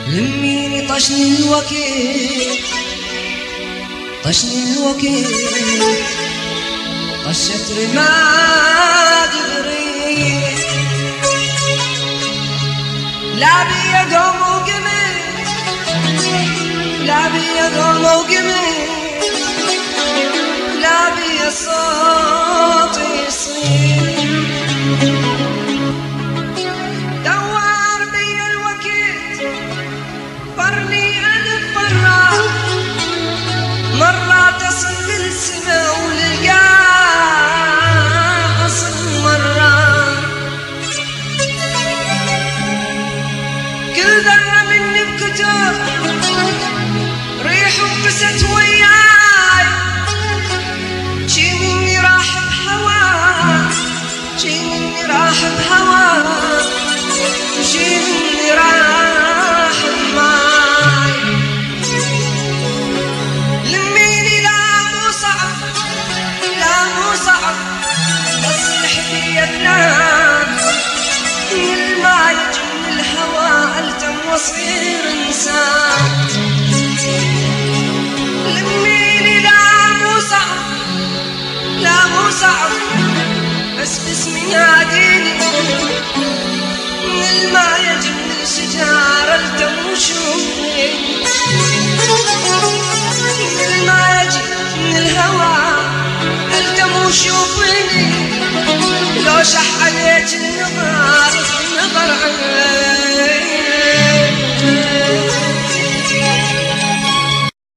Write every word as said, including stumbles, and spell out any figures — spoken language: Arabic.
لميني طشني الوكيل طشني الوكيل طشت رماد بريد لا بيا قوم وقمي لا بيا قوم وقمي لا بيا صوت يصير دوار بيا الوكيل فرني أنا برا مرة تصل للسما وللقاع أصل مرة كل ذرة